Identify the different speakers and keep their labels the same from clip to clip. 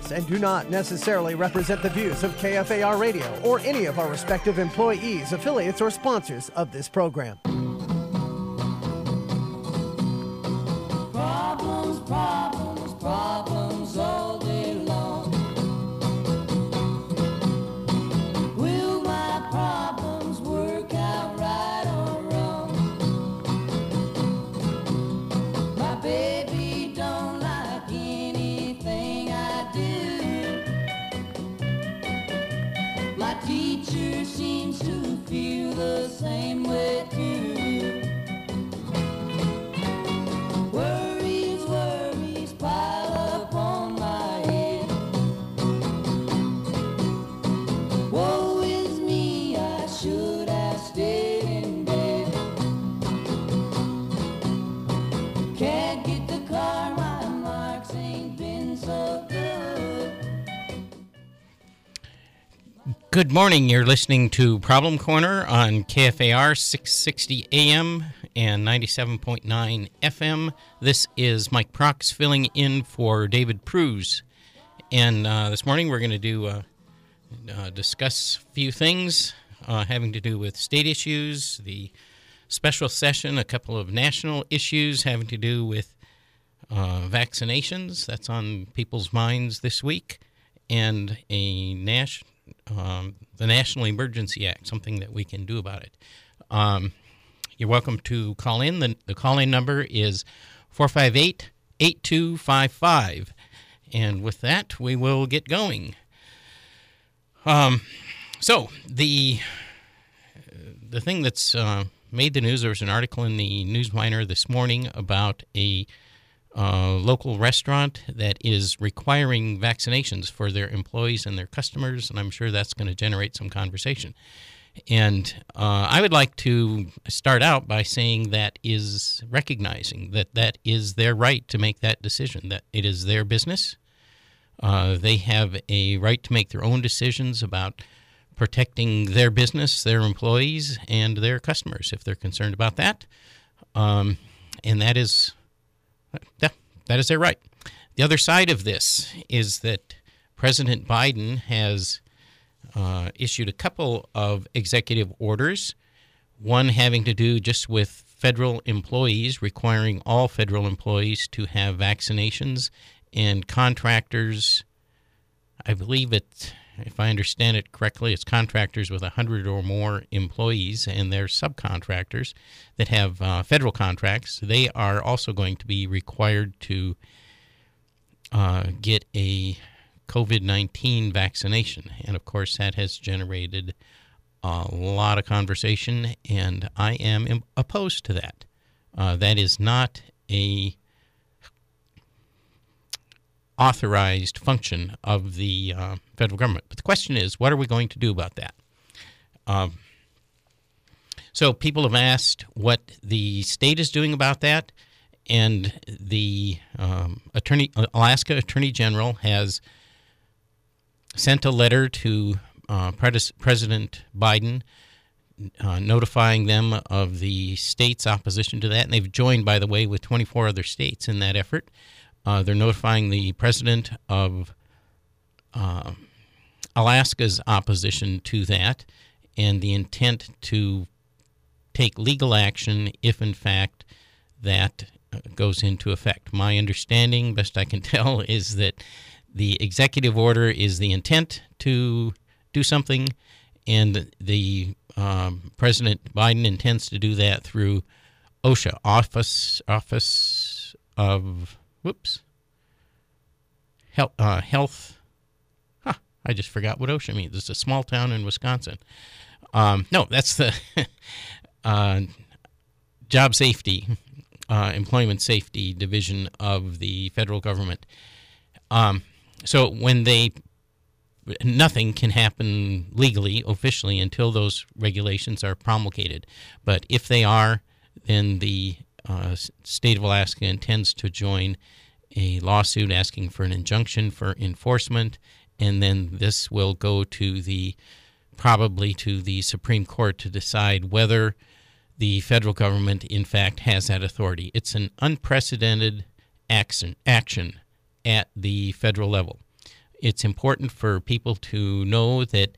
Speaker 1: opinions and do not necessarily represent the views of KFAR Radio or any of our respective employees, affiliates, or sponsors of this program.
Speaker 2: Problems, problems, problems all day long. Will my problems work out right or wrong? My baby don't like anything I do. My teacher seems to feel the same way too. Worries pile up on my head. Woe is me, I should have stayed in bed. Can't get the car, my marks ain't been so good.
Speaker 3: Good morning. You're listening to Problem Corner on KFAR 660 AM and 97.9 FM. This is Mike Prox filling in for David Pruse. And this morning we're going to discuss a few things having to do with state issues, the special session, a couple of national issues having to do with vaccinations. That's on people's minds this week. And the National Emergency Act, something that we can do about it. You're welcome to call in. The call-in number is 458-8255. And with that, we will get going. So the thing that's made the news, there was an article in the Newsminer this morning about a local restaurant that is requiring vaccinations for their employees and their customers, and I'm sure that's going to generate some conversation. And I would like to start out by saying that is recognizing that is their right to make that decision, that it is their business. They have a right to make their own decisions about protecting their business, their employees, and their customers if they're concerned about that. And that is their right. The other side of this is that President Biden has issued a couple of executive orders, one having to do just with federal employees, requiring all federal employees to have vaccinations, and contractors, I believe it, if I understand it correctly, it's contractors with 100 or more employees and their subcontractors that have federal contracts. They are also going to be required to get a COVID-19 vaccination. And, of course, that has generated a lot of conversation, and I am opposed to that. That is not a authorized function of the federal government. But the question is, what are we going to do about that? So people have asked what the state is doing about that, and the Alaska Attorney General has sent a letter to President Biden notifying them of the state's opposition to that. And they've joined, by the way, with 24 other states in that effort. They're notifying the president of Alaska's opposition to that and the intent to take legal action if, in fact, that goes into effect. My understanding, best I can tell, is that the executive order is the intent to do something, and the President Biden intends to do that through OSHA, Office of Health. I just forgot what OSHA means. It's a small town in Wisconsin. No, that's the Job Safety, Employment Safety Division of the federal government. So when nothing can happen legally, officially, until those regulations are promulgated. But if they are, then the state of Alaska intends to join a lawsuit asking for an injunction for enforcement, and then this will go to probably to the Supreme Court to decide whether the federal government, in fact, has that authority. It's an unprecedented action at the federal level. it's important for people to know that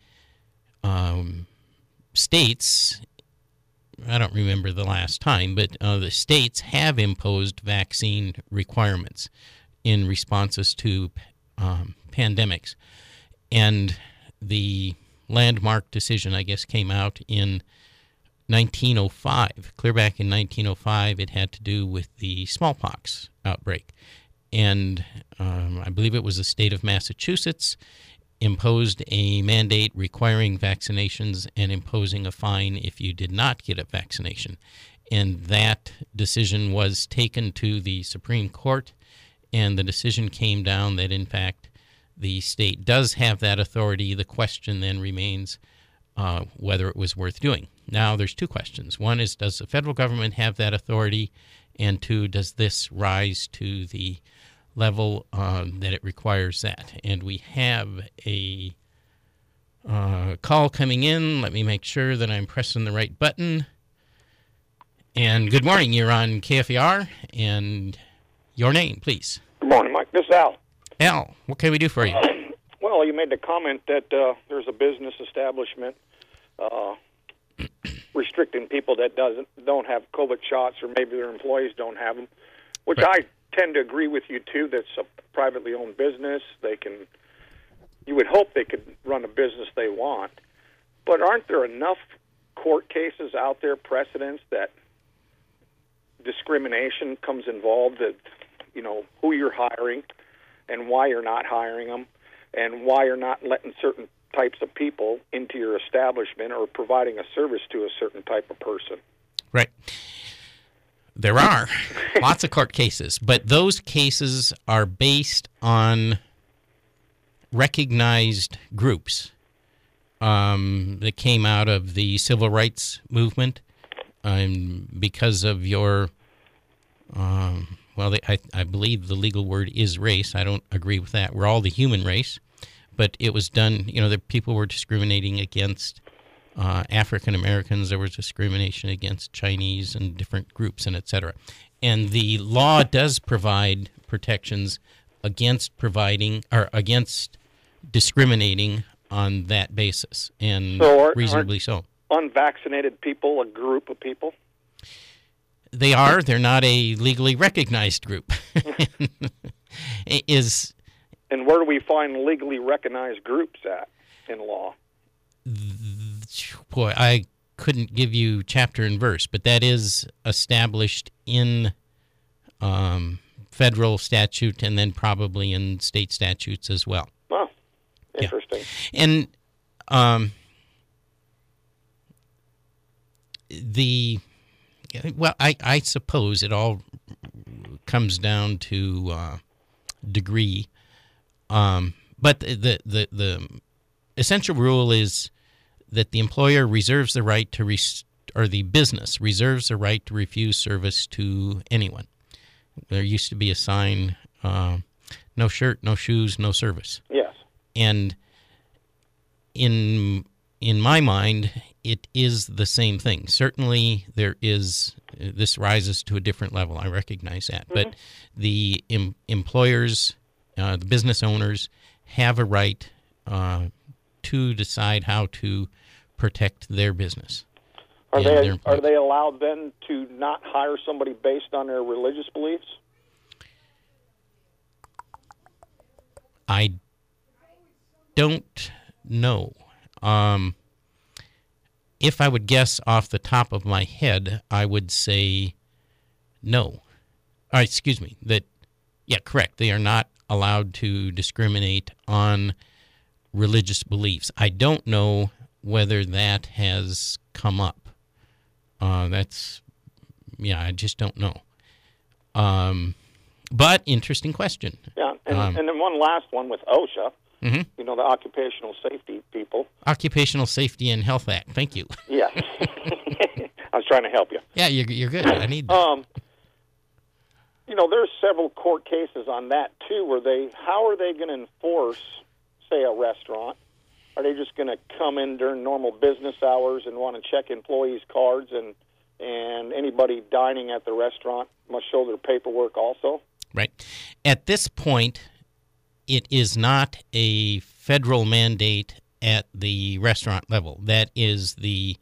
Speaker 3: states, I don't remember the last time, but the states have imposed vaccine requirements in responses to pandemics. And the landmark decision, I guess, came out in 1905. Clear back in 1905, it had to do with the smallpox outbreak. And I believe it was the state of Massachusetts imposed a mandate requiring vaccinations and imposing a fine if you did not get a vaccination. And that decision was taken to the Supreme Court, and the decision came down that, in fact, the state does have that authority. The question then remains whether it was worth doing. Now, there's two questions. One is, does the federal government have that authority? And two, does this rise to the level that it requires that? And we have a call coming in. Let me make sure that I'm pressing the right button. And good morning. You're on KFAR. And your name, please.
Speaker 4: Good morning, Mike. This is Al.
Speaker 3: Al, what can we do for you?
Speaker 4: Well, you made the comment that there's a business establishment restricting people that don't have COVID shots, or maybe their employees don't have them, which
Speaker 3: Right.
Speaker 4: I tend to agree with you too. That's a privately owned business. You would hope they could run a business they want, but aren't there enough court cases out there, precedents, that discrimination comes involved, that who you're hiring and why you're not hiring them, and why you're not letting certain types of people into your establishment or providing a service to a certain type of person?
Speaker 3: Right. There are lots of court cases, but those cases are based on recognized groups that came out of the civil rights movement because of your, I believe the legal word is race. I don't agree with that. We're all the human race. But it was done, the people were discriminating against African Americans. There was discrimination against Chinese and different groups, and et cetera. And the law does provide protections against discriminating on that basis, and reasonably so.
Speaker 4: Unvaccinated people a group of people?
Speaker 3: They are. They're not a legally recognized group.
Speaker 4: And where do we find legally recognized groups at in law?
Speaker 3: Boy, I couldn't give you chapter and verse, but that is established in federal statute and then probably in state statutes as well.
Speaker 4: Oh, interesting.
Speaker 3: Yeah. And I suppose it all comes down to degree. But the essential rule is that the employer reserves the right to or the business reserves the right to refuse service to anyone. There used to be a sign, no shirt, no shoes, no service.
Speaker 4: Yes.
Speaker 3: And in my mind, it is the same thing. Certainly this rises to a different level. I recognize that. Mm-hmm. But the employers, the business owners, have a right to decide how to protect their business.
Speaker 4: Are they allowed then to not hire somebody based on their religious beliefs?
Speaker 3: I don't know. If I would guess off the top of my head, I would say no. Correct. They are not allowed to discriminate on religious beliefs. I don't know whether that has come up. I just don't know. But interesting question.
Speaker 4: Yeah, and then one last one with OSHA.
Speaker 3: Mm-hmm.
Speaker 4: The occupational safety people.
Speaker 3: Occupational Safety and Health Act. Thank you.
Speaker 4: Yeah. I was trying to help you.
Speaker 3: Yeah, you're good. I need that.
Speaker 4: There's several court cases on that, too, how are they going to enforce, say, a restaurant? Are they just going to come in during normal business hours and want to check employees' cards, and anybody dining at the restaurant must show their paperwork also?
Speaker 3: Right. At this point, it is not a federal mandate at the restaurant level. That is the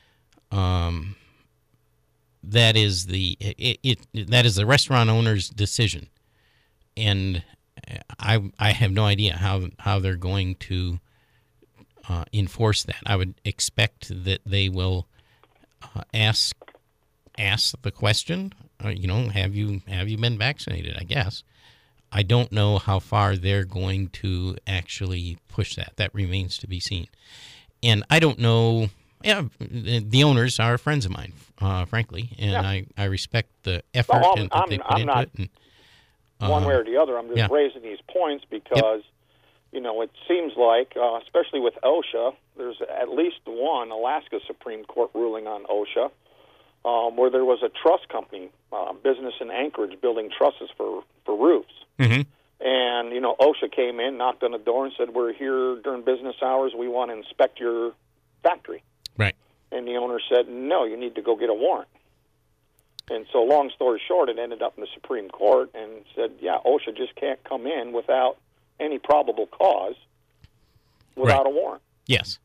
Speaker 3: restaurant owner's decision, and I have no idea how they're going to enforce that. I would expect that they will ask the question. Have you been vaccinated? I guess. I don't know how far they're going to actually push that. That remains to be seen. And I don't know. Yeah, the owners are friends of mine, frankly, and I respect the effort that they put into it. And,
Speaker 4: one way or the other, I'm just raising these points because, it seems like, especially with OSHA, there's at least one Alaska Supreme Court ruling on OSHA where there was a truss company, business in Anchorage, building trusses for roofs. Mm-hmm. And, OSHA came in, knocked on the door, and said, we're here during business hours. We want to inspect your factory.
Speaker 3: Right.
Speaker 4: And the owner said, no, you need to go get a warrant. And so long story short, it ended up in the Supreme Court and said, OSHA just can't come in without any probable cause without a warrant.
Speaker 3: Yes.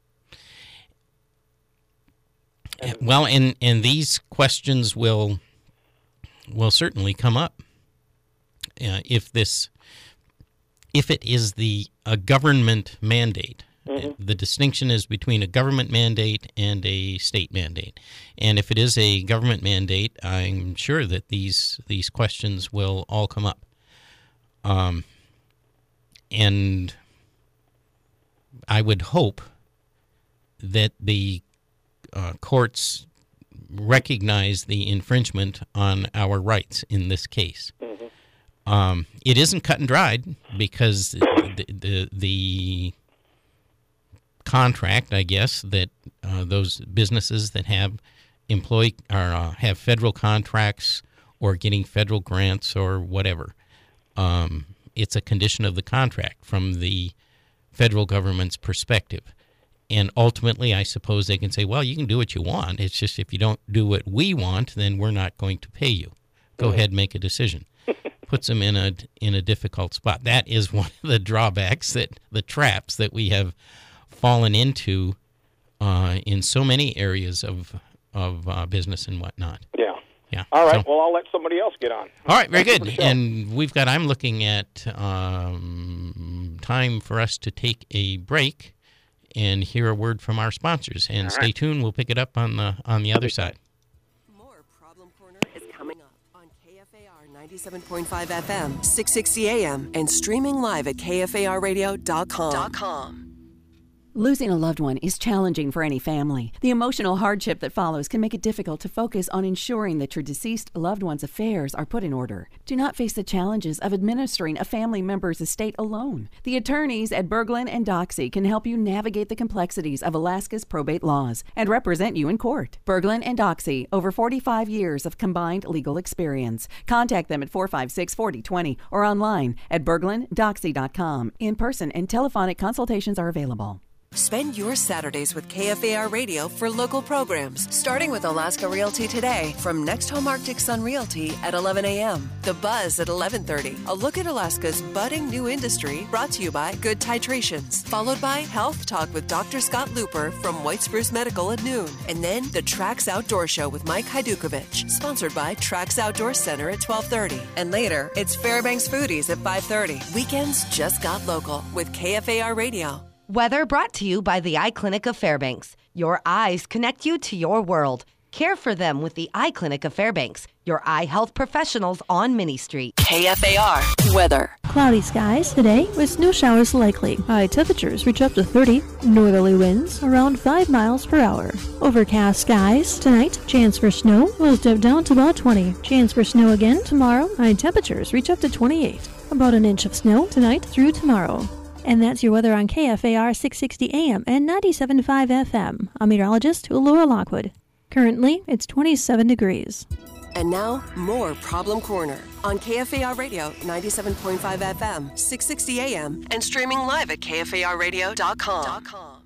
Speaker 3: And these questions will certainly come up if it is a government mandate. Mm-hmm. The distinction is between a government mandate and a state mandate. And if it is a government mandate, I'm sure that these questions will all come up. And I would hope that the courts recognize the infringement on our rights in this case. Mm-hmm. It isn't cut and dried because the contract, I guess, that those businesses that have have federal contracts or getting federal grants or whatever, it's a condition of the contract from the federal government's perspective. And ultimately, I suppose they can say, well, you can do what you want. It's just if you don't do what we want, then we're not going to pay you. Go ahead, make a decision. Puts them in a difficult spot. That is one of the drawbacks, the traps that we have fallen into in so many areas of business and whatnot. Yeah.
Speaker 4: All right. Well, I'll let somebody else get on.
Speaker 3: All right. Very good. And I'm looking at time for us to take a break and hear a word from our sponsors. And stay tuned. We'll pick it up on the other side.
Speaker 5: More Problem Corner is coming up on KFAR 97.5 FM, 660 AM, and streaming live at KFARradio.com.
Speaker 6: Losing a loved one is challenging for any family. The emotional hardship that follows can make it difficult to focus on ensuring that your deceased loved one's affairs are put in order. Do not face the challenges of administering a family member's estate alone. The attorneys at Berglund and Doxy can help you navigate the complexities of Alaska's probate laws and represent you in court. Berglund and Doxy, over 45 years of combined legal experience. Contact them at 456-4020 or online at berglunddoxy.com. In-person and telephonic consultations are available.
Speaker 5: Spend your Saturdays with KFAR Radio for local programs, starting with Alaska Realty Today from Next Home Arctic Sun Realty at 11 a.m. The Buzz at 11:30. A look at Alaska's budding new industry brought to you by Good Titrations. Followed by Health Talk with Dr. Scott Looper from White Spruce Medical at noon. And then the Trax Outdoor Show with Mike Hajdukovic, sponsored by Trax Outdoor Center at 12:30. And later, it's Fairbanks Foodies at 5:30. Weekends just got local with KFAR Radio.
Speaker 7: Weather brought to you by the Eye Clinic of Fairbanks. Your eyes connect you to your world. Care for them with the Eye Clinic of Fairbanks, your eye health professionals on Minnie Street.
Speaker 5: KFAR weather.
Speaker 8: Cloudy skies today with snow showers likely. High temperatures reach up to 30. Northerly winds around 5 miles per hour. Overcast skies tonight. Chance for snow will dip down to about 20. Chance for snow again tomorrow. High temperatures reach up to 28. About an inch of snow tonight through tomorrow. And that's your weather on KFAR 660 AM and 97.5 FM. I'm meteorologist Laura Lockwood. Currently, it's 27 degrees.
Speaker 5: And now, more Problem Corner on KFAR Radio 97.5 FM, 660 AM, and streaming live at KFARradio.com.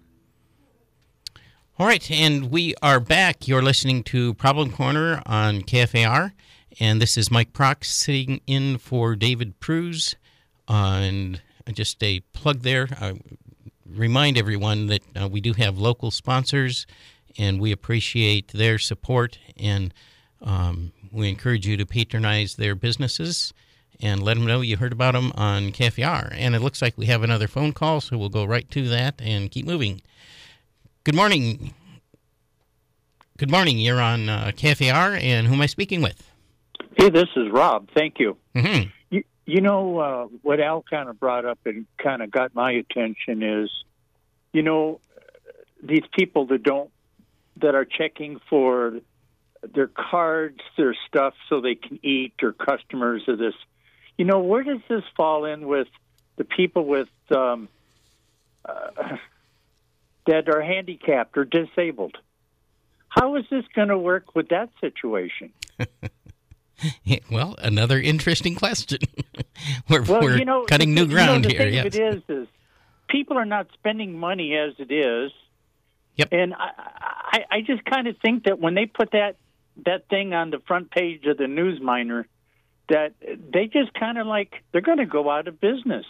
Speaker 3: All right, and we are back. You're listening to Problem Corner on KFAR, and this is Mike Prox sitting in for David Pruse. And just a plug there. Remind everyone that we do have local sponsors, and we appreciate their support, and we encourage you to patronize their businesses and let them know you heard about them on KFAR. And it looks like we have another phone call, so we'll go right to that and keep moving. Good morning. Good morning. You're on KFAR, and who am I speaking with?
Speaker 9: Hey, this is Rob. Thank you.
Speaker 3: Mm-hmm.
Speaker 9: You know, what Al kind of brought up and kind of got my attention is, you know, these people that are checking for their cards, their stuff so they can eat, or customers of this. You know, where does this fall in with the people with that are handicapped or disabled? How is this going to work with that situation?
Speaker 3: Well, another interesting question. we're cutting new ground here.
Speaker 9: The thing of it is people are not spending money as it is.
Speaker 3: Yep.
Speaker 9: And I just kind of think that when they put that thing on the front page of the Newsminer, that they just kind of like they're going to go out of business.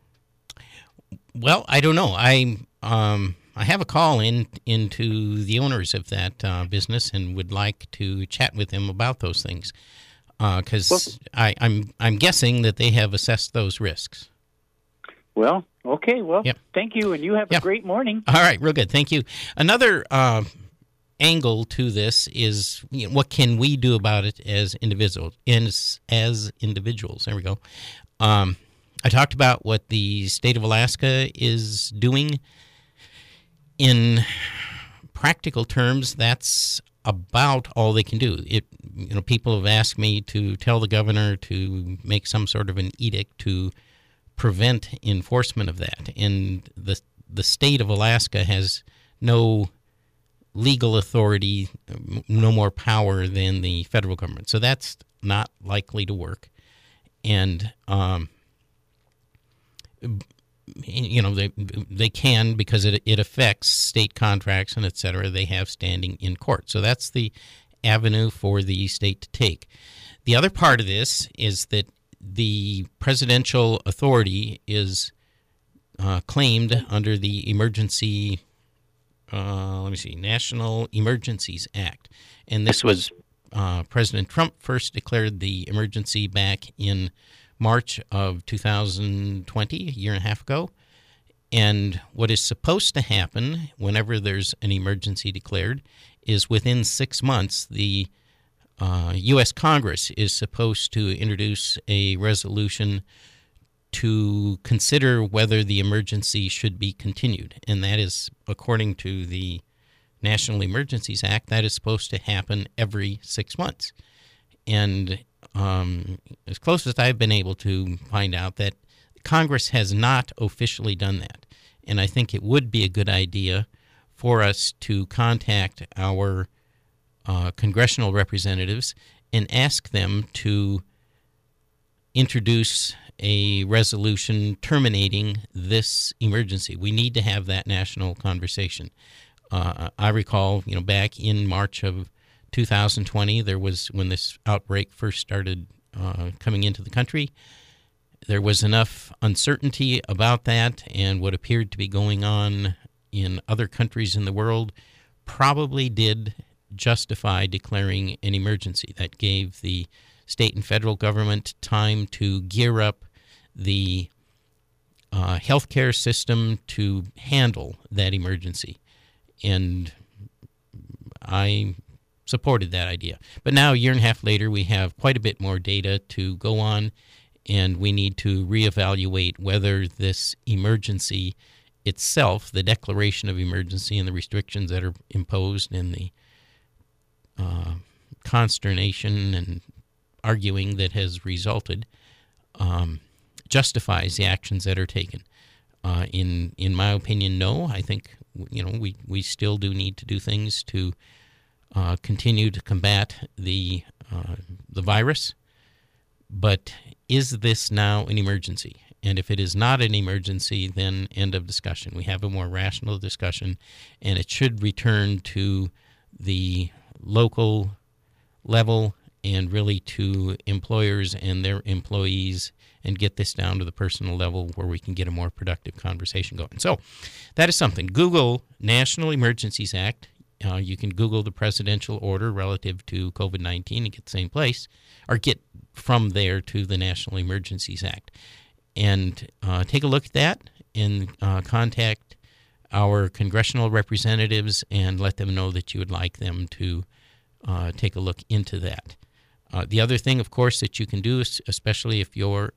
Speaker 3: Well, I don't know. I have a call into the owners of that business and would like to chat with them about those things because I'm guessing that they have assessed those risks.
Speaker 9: Well, okay. Well,
Speaker 3: yep. Thank
Speaker 9: you, and you have a great morning.
Speaker 3: All right, real good. Thank you. Another angle to this is what can we do about it as individuals? There we go. I talked about what the state of Alaska is doing. In practical terms, that's about all they can do. People have asked me to tell the governor to make some sort of an edict to prevent enforcement of that. And the state of Alaska has no legal authority, no more power than the federal government. So that's not likely to work. And they can, because it affects state contracts and et cetera, they have standing in court. So that's the avenue for the state to take. The other part of this is that the presidential authority is claimed under the emergency, National Emergencies Act. And this was President Trump first declared the emergency back in March of 2020, a year and a half ago. And what is supposed to happen whenever there's an emergency declared is within 6 months, the U.S. Congress is supposed to introduce a resolution to consider whether the emergency should be continued. And that is, according to the National Emergencies Act, that is supposed to happen every 6 months. And as close as I've been able to find out, that Congress has not officially done that. And I think it would be a good idea for us to contact our congressional representatives and ask them to introduce a resolution terminating this emergency. We need to have that national conversation. I recall, back in March of 2020, there was, when this outbreak first started coming into the country, there was enough uncertainty about that, and what appeared to be going on in other countries in the world probably did justify declaring an emergency. That gave the state and federal government time to gear up the healthcare system to handle that emergency. And I supported that idea. But now, a year and a half later, we have quite a bit more data to go on, and we need to reevaluate whether this emergency itself, the declaration of emergency and the restrictions that are imposed and the consternation and arguing that has resulted, justifies the actions that are taken. In my opinion, no. I think we still do need to do things to continue to combat the virus. But is this now an emergency? And if it is not an emergency, then end of discussion. We have a more rational discussion, and it should return to the local level and really to employers and their employees, and get this down to the personal level where we can get a more productive conversation going. So that is something. Google National Emergencies Act. You can Google the presidential order relative to COVID-19 and get the same place, or get from there to the National Emergencies Act. And take a look at that and contact our congressional representatives and let them know that you would like them to take a look into that. The other thing, of course, that you can do, especially if you're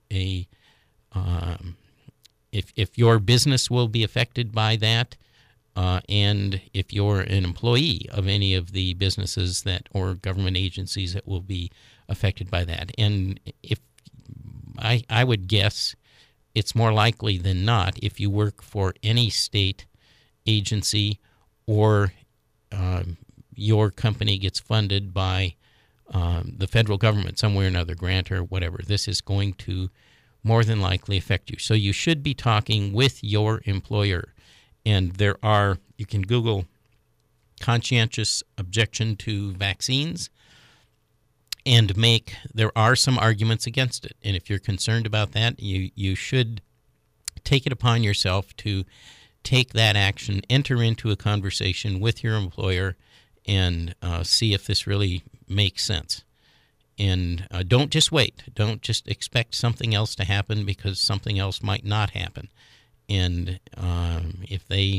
Speaker 3: if your business will be affected by that, and if you're an employee of any of the businesses that or government agencies that will be affected by that, and if I would guess it's more likely than not if you work for any state agency or your company gets funded by the federal government, somewhere or another, grant or whatever, this is going to more than likely affect you. So you should be talking with your employer. And you can Google conscientious objection to vaccines and there are some arguments against it. And if you're concerned about that, you should take it upon yourself to take that action, enter into a conversation with your employer, and see if this really makes sense. And don't just wait. Don't just expect something else to happen because something else might not happen. And if they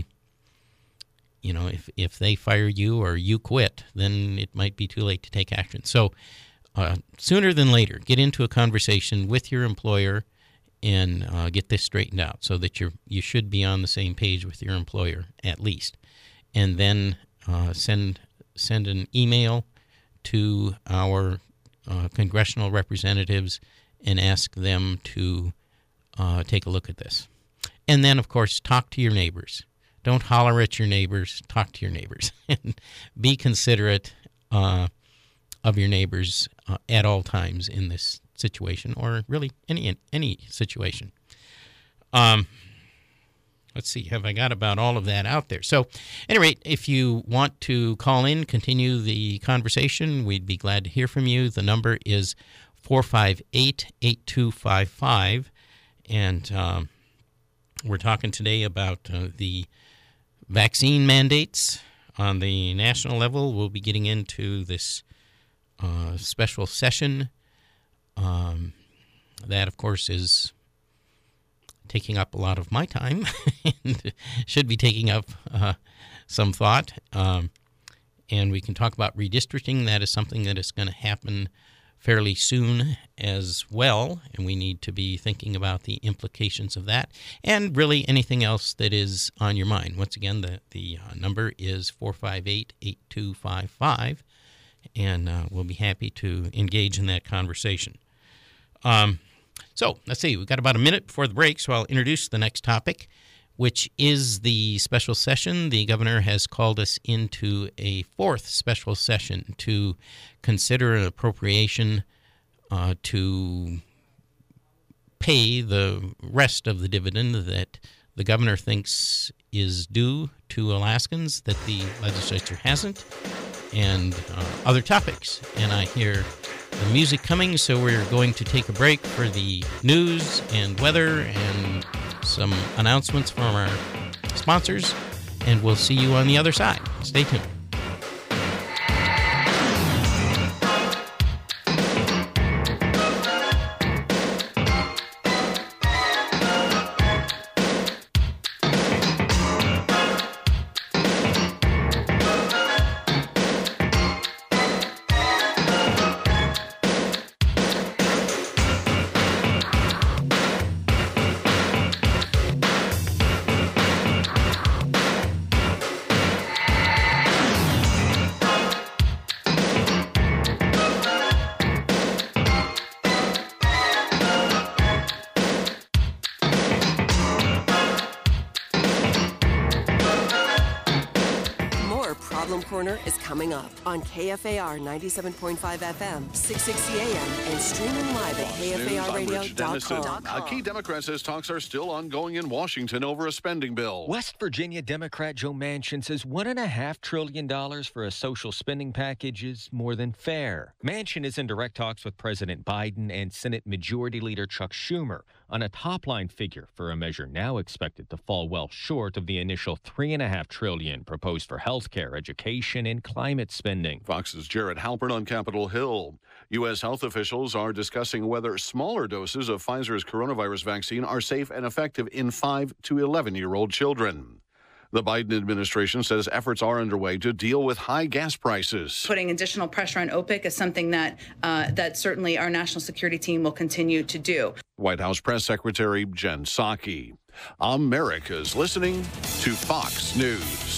Speaker 3: fire you or you quit, then it might be too late to take action. So sooner than later, get into a conversation with your employer and get this straightened out so that you should be on the same page with your employer at least. And then send an email to our congressional representatives and ask them to take a look at this. And then, of course, talk to your neighbors. Don't holler at your neighbors. Talk to your neighbors. And be considerate of your neighbors at all times in this situation, or really any situation. Let's see, have I got about all of that out there? So, at any rate, if you want to call in, continue the conversation, we'd be glad to hear from you. The number is 458-8255, and we're talking today about the vaccine mandates on the national level. We'll be getting into this special session. That, of course, is taking up a lot of my time and should be taking up some thought. And we can talk about redistricting. That is something that is going to happen fairly soon as well, and we need to be thinking about the implications of that and really anything else that is on your mind. Once again, the number is 458-8255, and we'll be happy to engage in that conversation. So let's see, we've got about a minute before the break, so I'll introduce the next topic, which is the special session. The governor has called us into a fourth special session to consider an appropriation to pay the rest of the dividend that the governor thinks is due to Alaskans that the legislature hasn't, and other topics. And I hear the music coming, so we're going to take a break for the news and weather and some announcements from our sponsors, and we'll see you on the other side. Stay tuned.
Speaker 5: Corner is coming up on KFAR 97.5 FM, 660 AM, and streaming live at KFARradio.com.
Speaker 10: A key Democrat says talks are still ongoing in Washington over a spending bill.
Speaker 11: West Virginia Democrat Joe Manchin says $1.5 trillion for a social spending package is more than fair. Manchin is in direct talks with President Biden and Senate Majority Leader Chuck Schumer on a top-line figure for a measure now expected to fall well short of the initial $3.5 trillion proposed for health care, education, and climate spending.
Speaker 10: Fox's Jared Halpern on Capitol Hill. U.S. health officials are discussing whether smaller doses of Pfizer's coronavirus vaccine are safe and effective in 5 to 11-year-old children. The Biden administration says efforts are underway to deal with high gas prices.
Speaker 12: Putting additional pressure on OPEC is something that certainly our national security team will continue to do.
Speaker 10: White House Press Secretary Jen Psaki. America's listening to Fox News.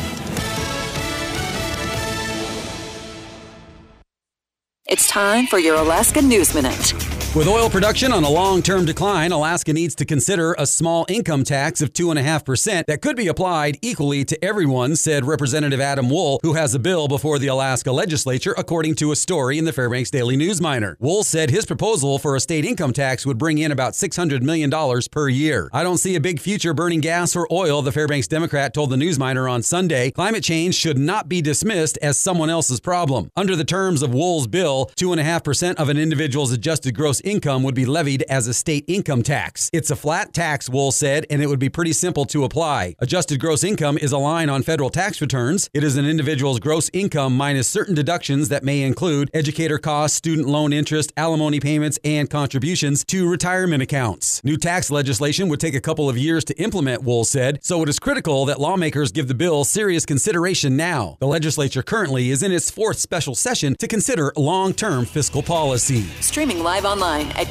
Speaker 5: It's time for your Alaska News Minute.
Speaker 13: With oil production on a long-term decline, Alaska needs to consider a small income tax of 2.5% that could be applied equally to everyone, said Representative Adam Wool, who has a bill before the Alaska legislature, according to a story in the Fairbanks Daily News Miner. Wool said his proposal for a state income tax would bring in about $600 million per year. I don't see a big future burning gas or oil, the Fairbanks Democrat told the News Miner on Sunday. Climate change should not be dismissed as someone else's problem. Under the terms of Wool's bill, 2.5% of an individual's adjusted gross income would be levied as a state income tax. It's a flat tax, Wool said, and it would be pretty simple to apply. Adjusted gross income is a line on federal tax returns. It is an individual's gross income minus certain deductions that may include educator costs, student loan interest, alimony payments, and contributions to retirement accounts. New tax legislation would take a couple of years to implement, Wool said, so it is critical that lawmakers give the bill serious consideration now. The legislature currently is in its 4th special session to consider long-term fiscal policy.
Speaker 5: Streaming live online at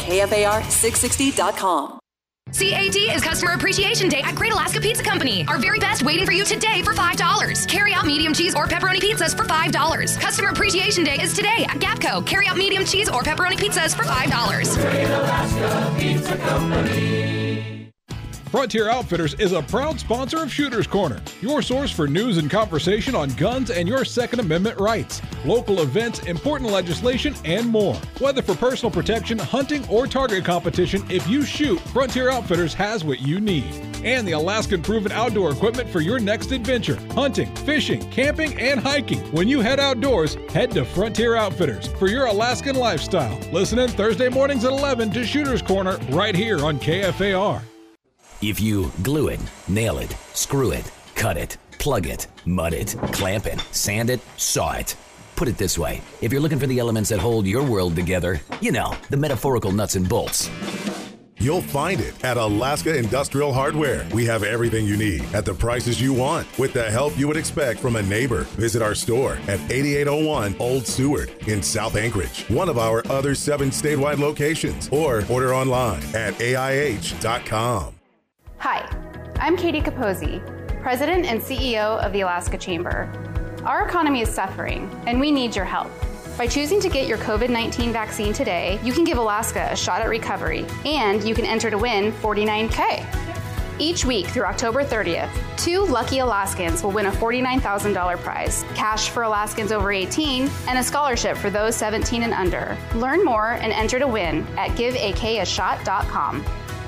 Speaker 5: KFAR660.com.
Speaker 14: CAD is Customer Appreciation Day at Great Alaska Pizza Company. Our very best waiting for you today for $5. Carry out medium cheese or pepperoni pizzas for $5. Customer Appreciation Day is today at Gapco. Carry out medium cheese or pepperoni pizzas for $5.
Speaker 15: Great Alaska Pizza Company. Frontier Outfitters is a proud sponsor of Shooter's Corner, your source for news and conversation on guns and your Second Amendment rights, local events, important legislation, and more. Whether for personal protection, hunting, or target competition, if you shoot, Frontier Outfitters has what you need. And the Alaskan-proven outdoor equipment for your next adventure, hunting, fishing, camping, and hiking. When you head outdoors, head to Frontier Outfitters for your Alaskan lifestyle. Listen in Thursday mornings at 11 to Shooter's Corner right here on KFAR.
Speaker 16: If you glue it, nail it, screw it, cut it, plug it, mud it, clamp it, sand it, saw it. Put it this way, if you're looking for the elements that hold your world together, you know, the metaphorical nuts and bolts.
Speaker 17: You'll find it at Alaska Industrial Hardware. We have everything you need at the prices you want with the help you would expect from a neighbor. Visit our store at 8801 Old Seward in South Anchorage, one of our other 7 statewide locations, or order online at AIH.com.
Speaker 18: Hi, I'm Katie Capozzi, President and CEO of the Alaska Chamber. Our economy is suffering, and we need your help. By choosing to get your COVID-19 vaccine today, you can give Alaska a shot at recovery, and you can enter to win $49K. Each week through October 30th, 2 lucky Alaskans will win a $49,000 prize, cash for Alaskans over 18, and a scholarship for those 17 and under. Learn more and enter to win at giveakashot.com.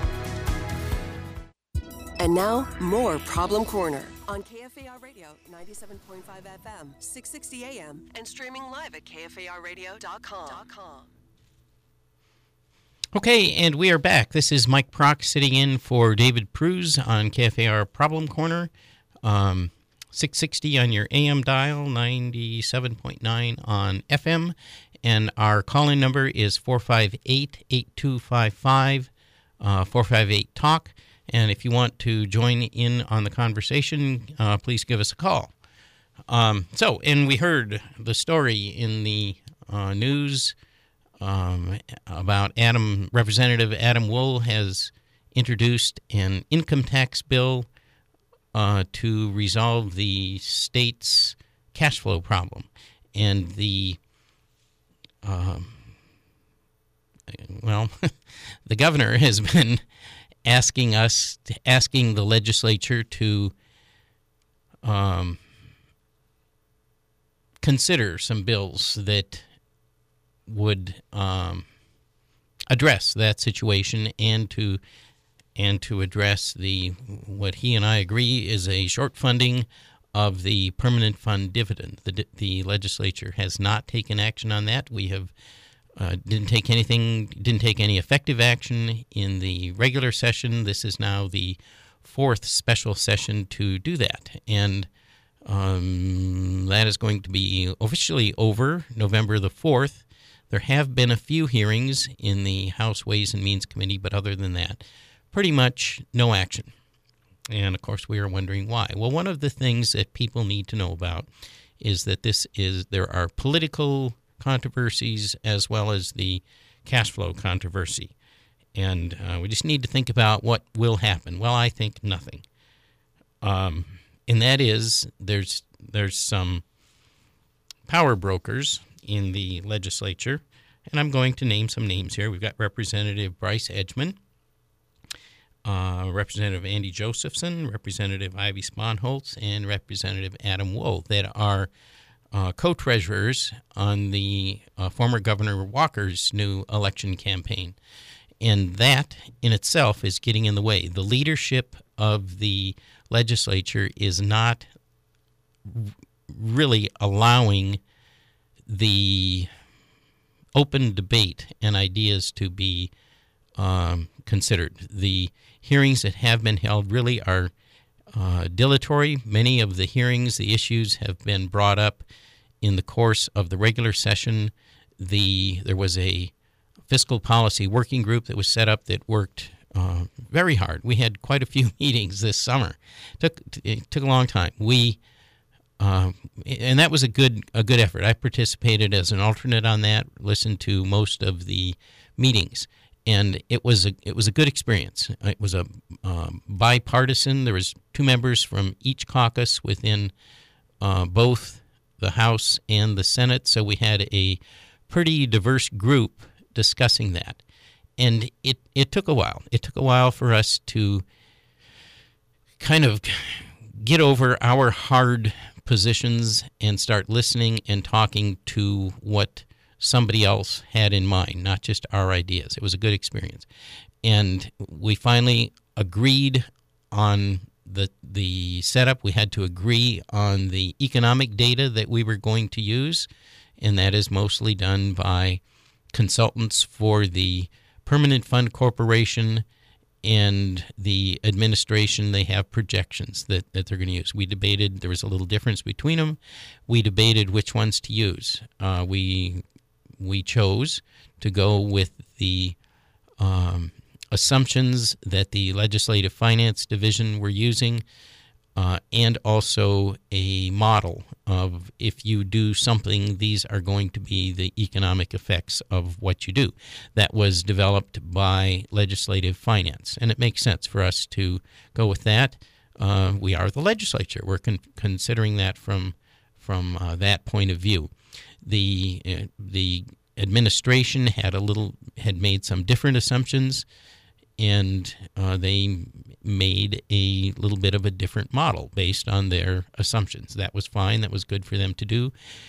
Speaker 5: And now, more Problem Corner on KFAR Radio 97.5 FM, 660 AM, and streaming live at KFARradio.com.
Speaker 3: Okay, and we are back. This is Mike Prock sitting in for David Pruz on KFAR Problem Corner. 660 on your AM dial, 97.9 on FM. And our call-in number is 458-8255, 458-TALK. And if you want to join in on the conversation, please give us a call. And we heard the story in the news about Representative Adam Wool has introduced an income tax bill to resolve the state's cash flow problem. And the governor has been asking the legislature to consider some bills that would address that situation and to address what he and I agree is a short funding of the permanent fund dividend. The legislature has not taken action on that. We have didn't take any effective action in the regular session. This is now the fourth special session to do that, and that is going to be officially over November the 4th. There have been a few hearings in the House Ways and Means Committee, but other than that, pretty much no action. And, of course, we are wondering why. Well, one of the things that people need to know about is that there are political controversies as well as the cash flow controversy. And we just need to think about what will happen. Well, I think nothing. And that is there's some power brokers in the legislature, and I'm going to name some names here. We've got Representative Bryce Edgman, Representative Andy Josephson, Representative Ivy Sponholz, and Representative Adam Wool that are co-treasurers on the former Governor Walker's new election campaign. And that in itself is getting in the way. The leadership of the legislature is not really allowing the open debate and ideas to be considered. The hearings that have been held really are dilatory. Many of the hearings, the issues have been brought up in the course of the regular session. There was a fiscal policy working group that was set up that worked very hard. We had quite a few meetings this summer. It took a long time. And that was a good effort. I participated as an alternate on that, listened to most of the meetings, and it was a good experience. It was a bipartisan. There was 2 members from each caucus within both the House and the Senate, so we had a pretty diverse group discussing that. And it took a while. It took a while for us to kind of get over our hard positions and start listening and talking to what somebody else had in mind, not just our ideas. It was a good experience. And we finally agreed on the setup. We had to agree on the economic data that we were going to use, and that is mostly done by consultants for the Permanent Fund Corporation and the administration. They have projections that they're going to use. We debated, there was a little difference between them. We debated which ones to use. We chose to go with the assumptions that the Legislative Finance Division were using, and also a model of if you do something, these are going to be the economic effects of what you do. That was developed by Legislative Finance, and it makes sense for us to go with that. We are the legislature. We're considering that from that point of view. The administration had made some different assumptions, and they made a little bit of a different model based on their assumptions. That was fine. That was good for them to do.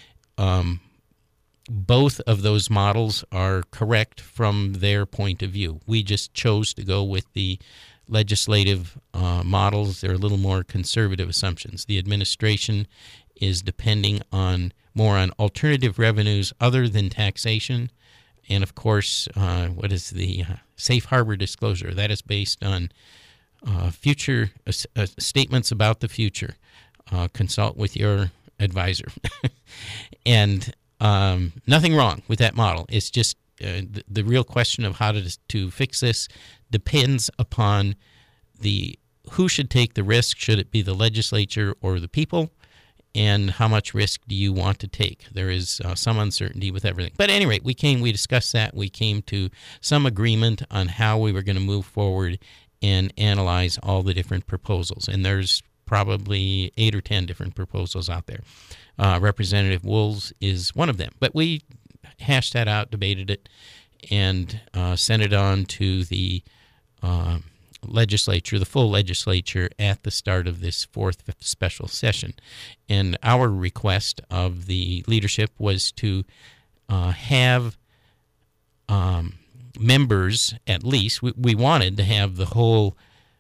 Speaker 3: Both of those models are correct from their point of view. We just chose to go with the legislative models. They're a little more conservative assumptions. The administration is depending more on alternative revenues other than taxation. And, of course, what is the safe harbor disclosure? That is based on future statements about the future. Consult with your advisor. And nothing wrong with that model. It's just the real question of how to fix this depends upon who should take the risk. Should it be the legislature or the people? And how much risk do you want to take? There is some uncertainty with everything. But at any rate, we discussed that. We came to some agreement on how we were going to move forward and analyze all the different proposals. And there's probably 8 or 10 different proposals out there. Representative Wool's is one of them. But we hashed that out, debated it, and sent it on to the legislature, the full legislature, at the start of this fourth special session. And our request of the leadership was to have members, at least, we wanted to have the whole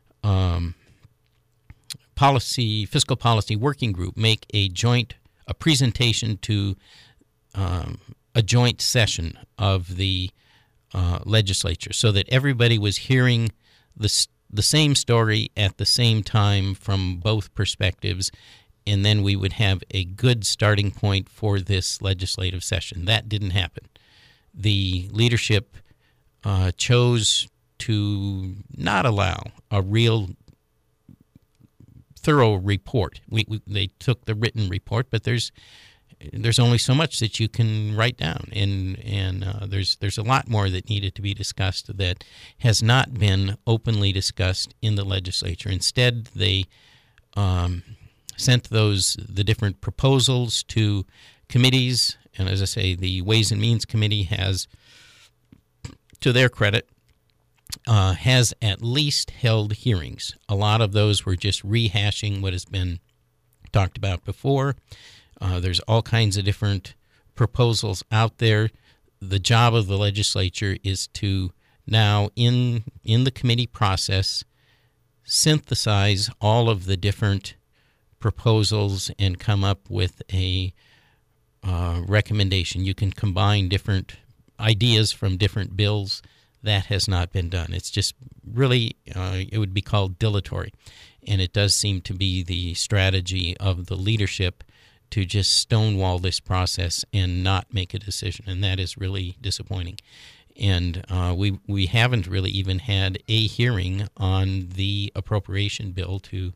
Speaker 3: fiscal policy working group make a presentation to a joint session of the legislature, so that everybody was hearing the same story at the same time from both perspectives, and then we would have a good starting point for this legislative session. That didn't happen. The leadership chose to not allow a real thorough report. They took the written report, but there's only so much that you can write down, and there's a lot more that needed to be discussed that has not been openly discussed in the legislature. Instead, they sent the different proposals to committees, and as I say, the Ways and Means Committee has, to their credit, has at least held hearings. A lot of those were just rehashing what has been talked about before. There's all kinds of different proposals out there. The job of the legislature is to now, in the committee process, synthesize all of the different proposals and come up with a recommendation. You can combine different ideas from different bills. That has not been done. It's just really, it would be called dilatory. And it does seem to be the strategy of the leadership to just stonewall this process and not make a decision, and that is really disappointing. And we haven't really even had a hearing on the appropriation bill to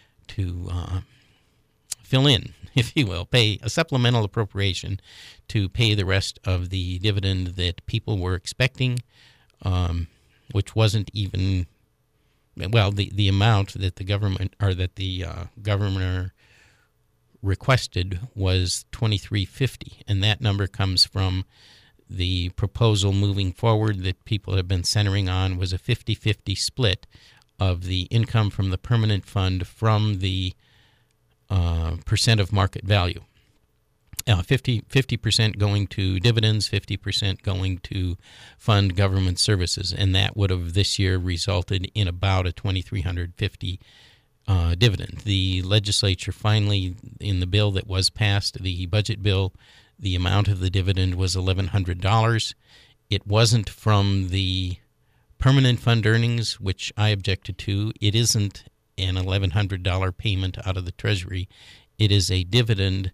Speaker 3: fill in, if you will, pay a supplemental appropriation to pay the rest of the dividend that people were expecting, which wasn't even, well, the amount that the government, or that the governor requested was $23.50, and that number comes from the proposal moving forward that people have been centering on was a 50-50 split of the income from the permanent fund from the percent of market value. 50% going to dividends, 50% going to fund government services, and that would have this year resulted in about a $2,350 dividend. The legislature finally, in the bill that was passed, the budget bill, the amount of the dividend was $1,100. It wasn't from the permanent fund earnings, which I objected to. It isn't an $1,100 payment out of the Treasury. It is a dividend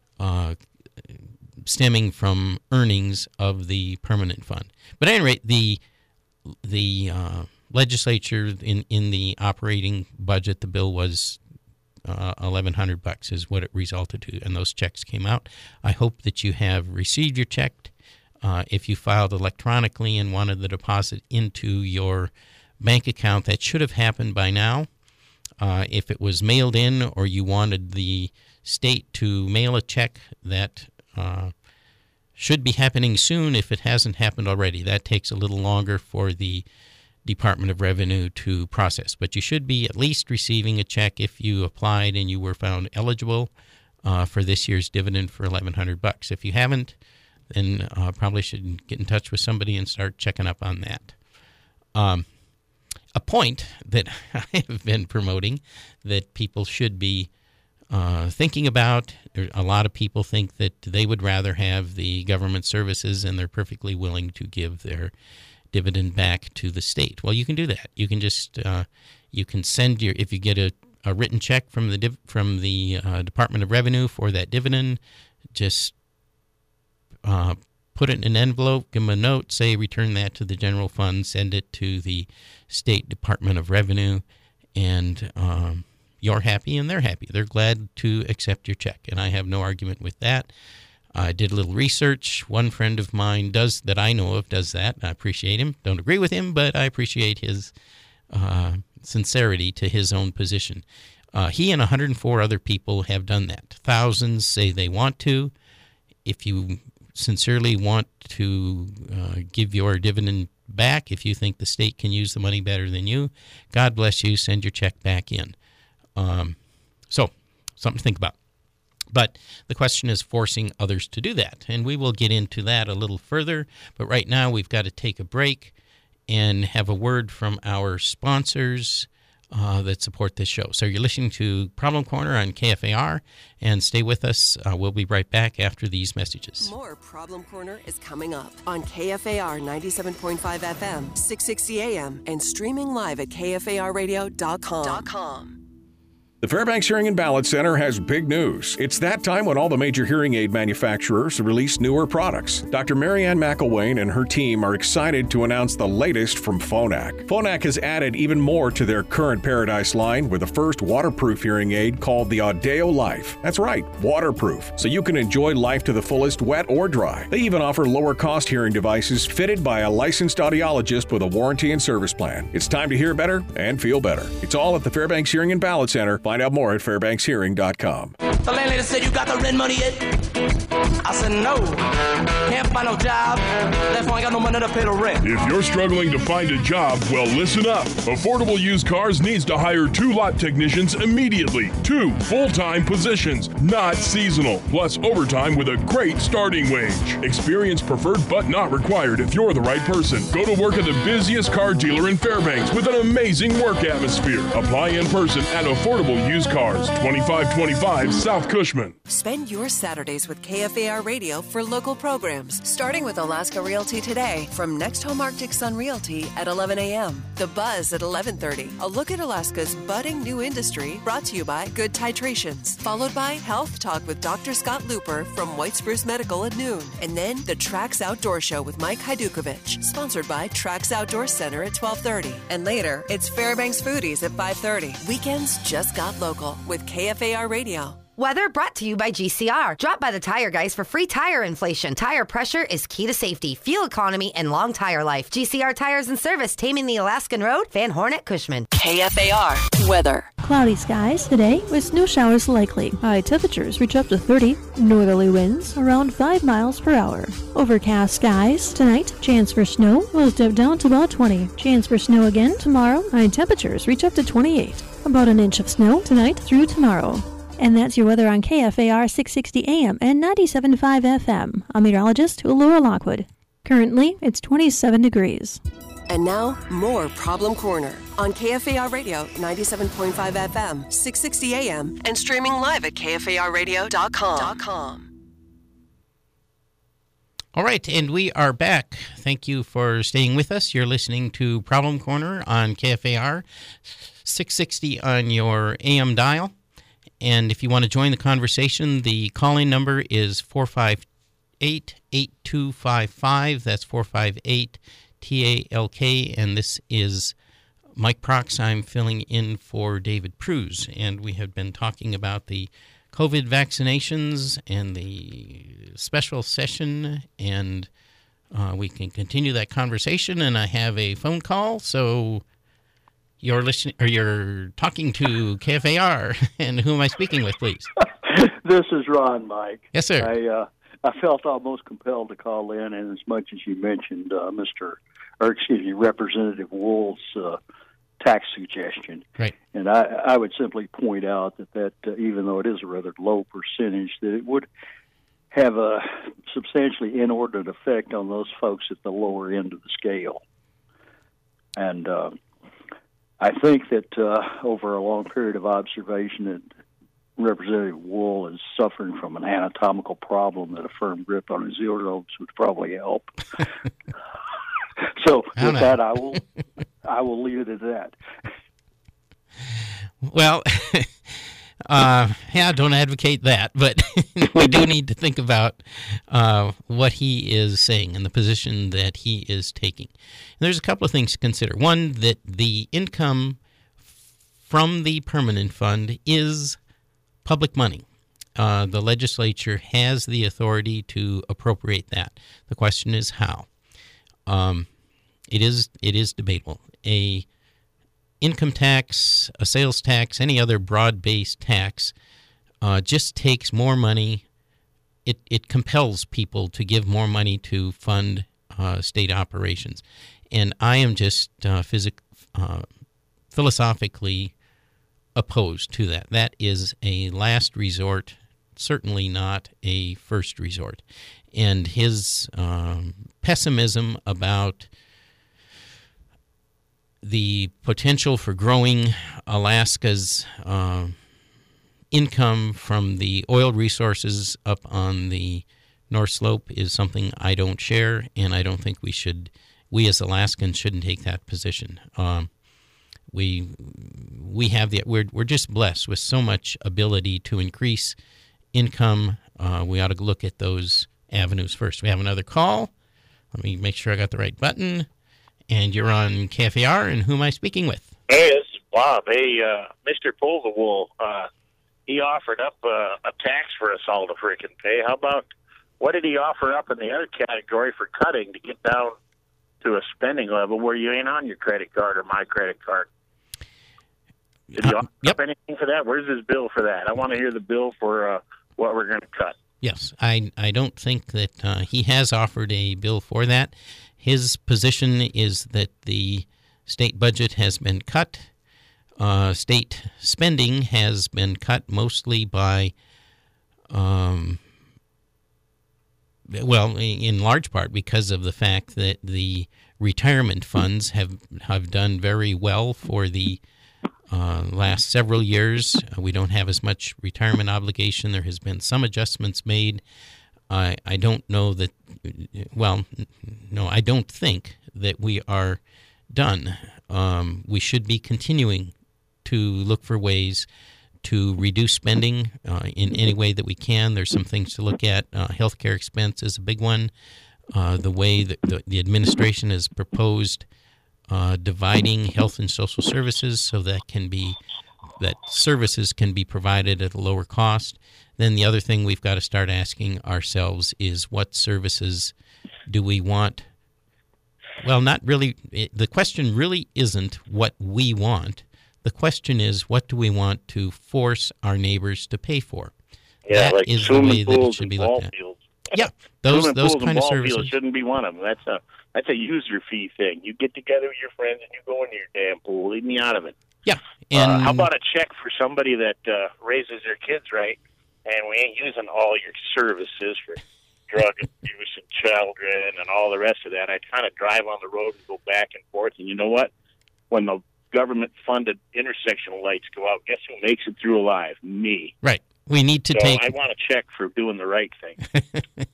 Speaker 3: stemming from earnings of the permanent fund. But at any rate, the legislature in the operating budget, the bill was $1,100 is what it resulted to, and those checks came out. I hope that you have received your check. If you filed electronically and wanted the deposit into your bank account, that should have happened by now. If it was mailed in, or you wanted the state to mail a check, that should be happening soon if it hasn't happened already. That takes a little longer for the Department of Revenue to process, but you should be at least receiving a check if you applied and you were found eligible for this year's dividend for $1,100. If you haven't, then probably should get in touch with somebody and start checking up on that. A point that I have been promoting that people should be thinking about, a lot of people think that they would rather have the government services, and they're perfectly willing to give their dividend back to the state. Well, you can do that. You can just you can send if you get a written check from the Department of Revenue for that dividend, just put it in an envelope, give them a note, say return that to the general fund, send it to the State Department of Revenue, and you're happy and they're happy. They're glad to accept your check, and I have no argument with that. I did a little research. One friend of mine that I know of does that. I appreciate him. Don't agree with him, but I appreciate his sincerity to his own position. He and 104 other people have done that. Thousands say they want to. If you sincerely want to give your dividend back. If you think the state can use the money better than you, God bless you. Send your check back in. So, something to think about. But the question is forcing others to do that. And we will get into that a little further. But right now, we've got to take a break and have a word from our sponsors that support this show. So you're listening to Problem Corner on KFAR, and stay with us. We'll be right back after these messages.
Speaker 5: More Problem Corner is coming up on KFAR 97.5 FM, 660 AM, and streaming live at KFARradio.com.
Speaker 19: The Fairbanks Hearing and Ballot Center has big news. It's that time when all the major hearing aid manufacturers release newer products. Dr. Marianne McElwain and her team are excited to announce the latest from Phonak. Phonak has added even more to their current Paradise line with the first waterproof hearing aid called the Audeo Life. That's right, waterproof, so you can enjoy life to the fullest, wet or dry. They even offer lower cost hearing devices fitted by a licensed audiologist with a warranty and service plan. It's time to hear better and feel better. It's all at the Fairbanks Hearing and Ballot Center. Find out more at FairbanksHearing.com.
Speaker 20: The landlady said, "You got the rent money yet?" I said, "No. Can't find no job. Therefore, I ain't got no money to pay the rent."
Speaker 21: If you're struggling to find a job, well, listen up. Affordable Used Cars needs to hire 2 lot technicians immediately. 2 full-time positions, not seasonal. Plus overtime with a great starting wage. Experience preferred but not required if you're the right person. Go to work at the busiest car dealer in Fairbanks with an amazing work atmosphere. Apply in person at Affordable Used Cars, 2525 South Cushman.
Speaker 5: Spend your Saturdays with KFAR Radio for local programs, starting with Alaska Realty Today from Next Home Arctic Sun Realty at 11 a.m. The Buzz at 11:30. A look at Alaska's budding new industry brought to you by Good Titrations. Followed by Health Talk with Dr. Scott Looper from White Spruce Medical at noon. And then the Trax Outdoor Show with Mike Hajdukovic, sponsored by Trax Outdoor Center at 12:30. And later, it's Fairbanks Foodies at 5:30. Weekends just got local with KFAR Radio.
Speaker 7: Weather brought to you by GCR. Drop by the Tire Guys for free tire inflation. Tire pressure is key to safety, fuel economy, and long tire life. GCR Tires and Service, taming the Alaskan Road, Van Horn at Cushman.
Speaker 5: KFAR weather.
Speaker 8: Cloudy skies today with snow showers likely. High temperatures reach up to 30. Northerly winds around 5 miles per hour. Overcast skies tonight. Chance for snow will dip down to about 20. Chance for snow again tomorrow. High temperatures reach up to 28. About an inch of snow tonight through tomorrow. And that's your weather on KFAR 660 AM and 97.5 FM. I'm meteorologist Laura Lockwood. Currently, it's 27 degrees.
Speaker 5: And now, more Problem Corner on KFAR Radio 97.5 FM, 660 AM, and streaming live at KFARradio.com.
Speaker 3: All right, and we are back. Thank you for staying with us. You're listening to Problem Corner on KFAR 660 on your AM dial. And if you want to join the conversation, the call-in number is 458-8255. That's 458-TALK. And this is Mike Prox. I'm filling in for David Pruse. And we have been talking about the COVID vaccinations and the special session. And we can continue that conversation. And I have a phone call, so... You're listening, or you're talking to KFAR, and who am I speaking with, please?
Speaker 22: This is Ron, Mike.
Speaker 3: Yes, sir.
Speaker 22: I felt almost compelled to call in, and as much as you mentioned Representative Wool's tax suggestion,
Speaker 3: right?
Speaker 22: And I would simply point out that even though it is a rather low percentage, that it would have a substantially inordinate effect on those folks at the lower end of the scale, and. I think that over a long period of observation that Representative Wool is suffering from an anatomical problem that a firm grip on his earlobes would probably help. So with that, I will leave it at that.
Speaker 3: Well, don't advocate that, but we do need to think about what he is saying and the position that he is taking. And there's a couple of things to consider. One, that the income from the permanent fund is public money. The legislature has the authority to appropriate that. The question is how. It is debatable. A income tax, a sales tax, any other broad-based tax just takes more money. It compels people to give more money to fund state operations. And I am just philosophically opposed to that. That is a last resort, certainly not a first resort. And his pessimism about the potential for growing Alaska's income from the oil resources up on the North Slope is something I don't share, and I don't think we as Alaskans shouldn't take that position. We have we're just blessed with so much ability to increase income. We ought to look at those avenues first. We have another call. Let me make sure I got the right button. And you're on KFAR, and who am I speaking with?
Speaker 1: Hey, this is Bob. Hey, Mr. Pull-the-Wool, he offered up a tax for us all to freaking pay. How about, what did he offer up in the other category for cutting to get down to a spending level where you ain't on your credit card or my credit card? Did he offer up anything for that? Where's his bill for that? I want to hear the bill for what we're going to cut.
Speaker 3: Yes, I don't think that he has offered a bill for that. His position is that the state budget has been cut. State spending has been cut mostly by, in large part because of the fact that the retirement funds have done very well for the last several years. We don't have as much retirement obligation. There has been some adjustments made. I don't know that, I don't think that we are done. We should be continuing to look for ways to reduce spending in any way that we can. There's some things to look at. Healthcare expense is a big one. The way that the administration has proposed dividing health and social services so that services can be provided at a lower cost. Then the other thing we've got to start asking ourselves is what services do we want? Well, not really. The question really isn't what we want. The question is, what do we want to force our neighbors to pay for?
Speaker 1: Yeah,
Speaker 3: that
Speaker 1: like
Speaker 3: is the way that it should be looked at.
Speaker 1: Fields.
Speaker 3: Yeah, those
Speaker 1: and
Speaker 3: kind of services
Speaker 1: fields shouldn't be one of them. That's a user fee thing. You get together with your friends and you go into your damn pool. Leave me out of it.
Speaker 3: Yeah. And
Speaker 1: how about a check for somebody that raises their kids right, and we ain't using all your services for drug abuse and children and all the rest of that. I kind of drive on the road and go back and forth, and you know what? When the government-funded intersectional lights go out, guess who makes it through alive? Me.
Speaker 3: Right. We need to take...
Speaker 1: I want a check for doing the right thing.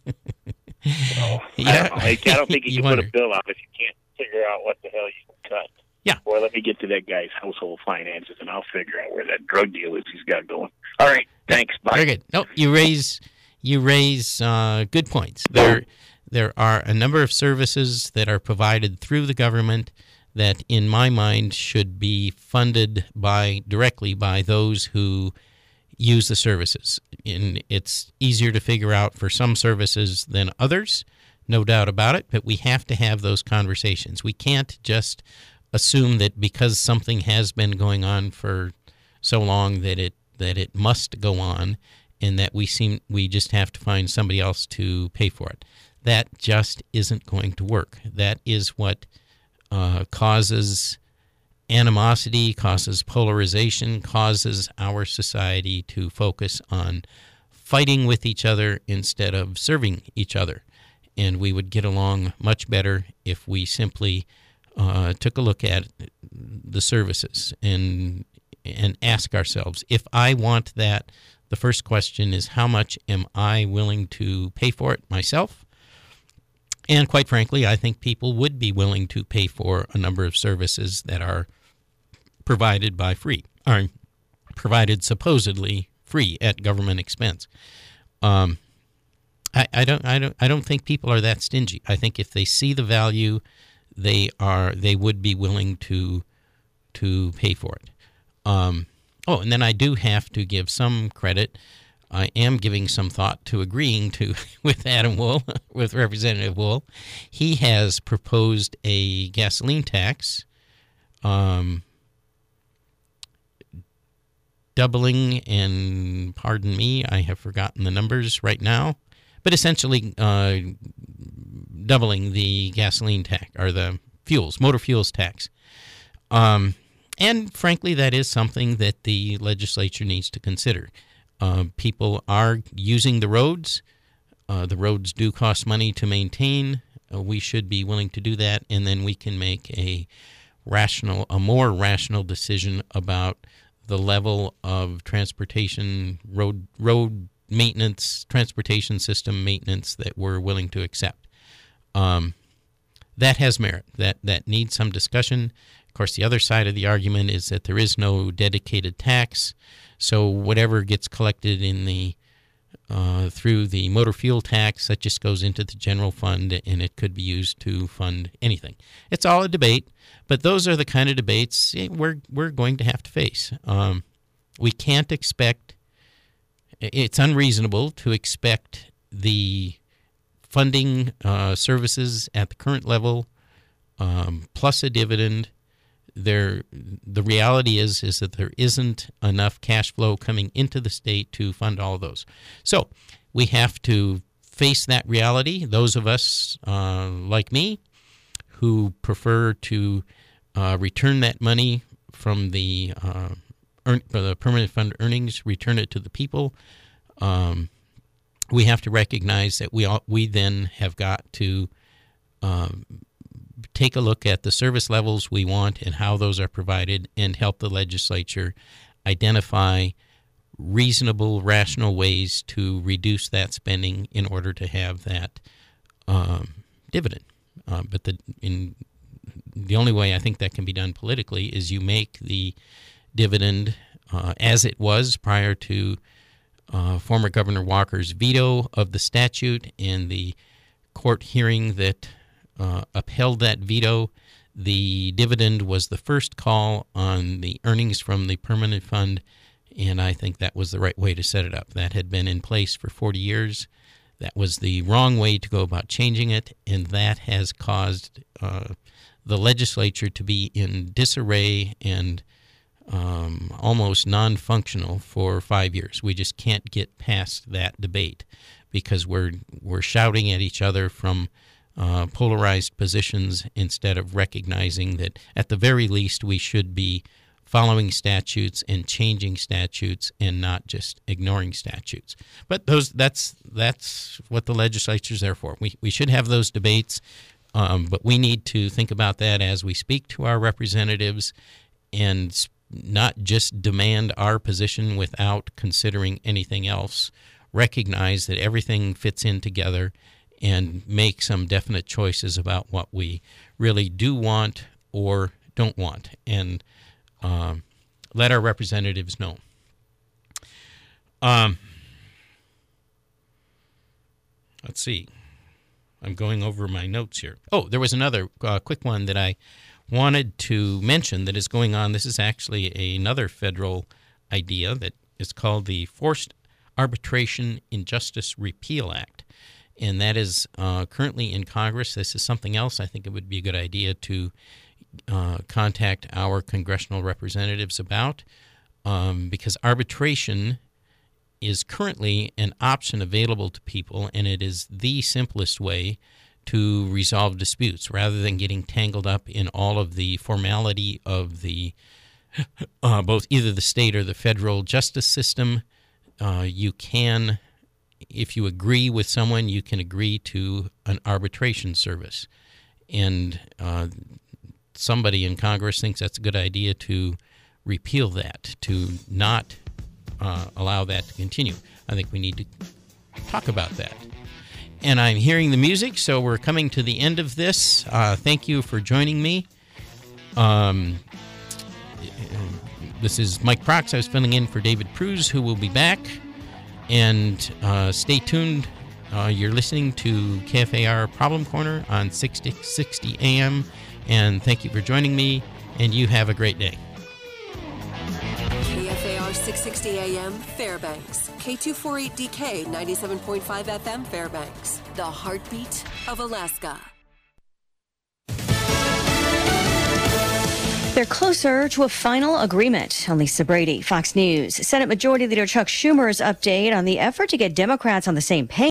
Speaker 3: Yeah.
Speaker 1: I don't think you can put a bill out if you can't figure out what the hell you can cut.
Speaker 3: Yeah.
Speaker 1: Boy, let me get to that guy's household finances, and I'll figure out where that drug deal is he's got going. All right. Thanks. Bye.
Speaker 3: Very good. No, you raise good points. There are a number of services that are provided through the government that, in my mind, should be funded directly by those who use the services. And it's easier to figure out for some services than others, no doubt about it, but we have to have those conversations. We can't just assume that because something has been going on for so long that it must go on, and that we just have to find somebody else to pay for it. That just isn't going to work. That is what causes animosity, causes polarization, causes our society to focus on fighting with each other instead of serving each other. And we would get along much better if we simply took a look at the services and ask ourselves, if I want that, the first question is, how much am I willing to pay for it myself? And quite frankly, I think people would be willing to pay for a number of services that are provided supposedly free at government expense. I don't think people are that stingy. I think if they see the value, they would be willing to pay for it. And then I do have to give some credit. I am giving some thought to agreeing with Adam Wool, with Representative Wool. He has proposed a gasoline tax, doubling, and pardon me, I have forgotten the numbers right now, but essentially doubling the gasoline tax, or the motor fuels tax. And frankly, that is something that the legislature needs to consider. People are using the roads. The roads do cost money to maintain. We should be willing to do that, and then we can make a more rational decision about the level of transportation, road maintenance, transportation system maintenance that we're willing to accept. That has merit. That needs some discussion. Of course, the other side of the argument is that there is no dedicated tax, so whatever gets collected in the through the motor fuel tax, that just goes into the general fund, and it could be used to fund anything. It's all a debate, but those are the kind of debates we're going to have to face. We can't expect, it's unreasonable to expect the funding services at the current level plus a dividend. The reality is that there isn't enough cash flow coming into the state to fund all of those. So we have to face that reality. Those of us like me who prefer to return that money from the permanent fund earnings, return it to the people, we have to recognize that we then have got to take a look at the service levels we want and how those are provided, and help the legislature identify reasonable, rational ways to reduce that spending in order to have that dividend. But the only way I think that can be done politically is you make the dividend as it was prior to former Governor Walker's veto of the statute and the court hearing that upheld that veto. The dividend was the first call on the earnings from the permanent fund, and I think that was the right way to set it up. That had been in place for 40 years. That was the wrong way to go about changing it, and that has caused the legislature to be in disarray and almost non-functional for 5 years. We just can't get past that debate because we're shouting at each other from polarized positions instead of recognizing that at the very least we should be following statutes and changing statutes and not just ignoring statutes. But that's what the legislature's there for. We should have those debates, but we need to think about that as we speak to our representatives and not just demand our position without considering anything else. Recognize that everything fits in together and make some definite choices about what we really do want or don't want, and let our representatives know. Let's see. I'm going over my notes here. Oh, there was another quick one that I wanted to mention that is going on. This is actually another federal idea that is called the Forced Arbitration Injustice Repeal Act. And that is currently in Congress. This is something else I think it would be a good idea to contact our congressional representatives about, because arbitration is currently an option available to people, and it is the simplest way to resolve disputes rather than getting tangled up in all of the formality of the both either the state or the federal justice system. You can, if you agree with someone, you can agree to an arbitration service. And somebody in Congress thinks that's a good idea to repeal that, to not allow that to continue. I think we need to talk about that. And I'm hearing the music, so we're coming to the end of this. Thank you for joining me. This is Mike Prox. I was filling in for David Pruz, who will be back. And stay tuned. You're listening to KFAR Problem Corner on 660 AM. And thank you for joining me, and you have a great day.
Speaker 5: KFAR 660 AM Fairbanks, K248DK 97.5 FM Fairbanks, the heartbeat of Alaska.
Speaker 2: They're closer to a final agreement. I'm Lisa Brady, Fox News. Senate Majority Leader Chuck Schumer's update on the effort to get Democrats on the same page.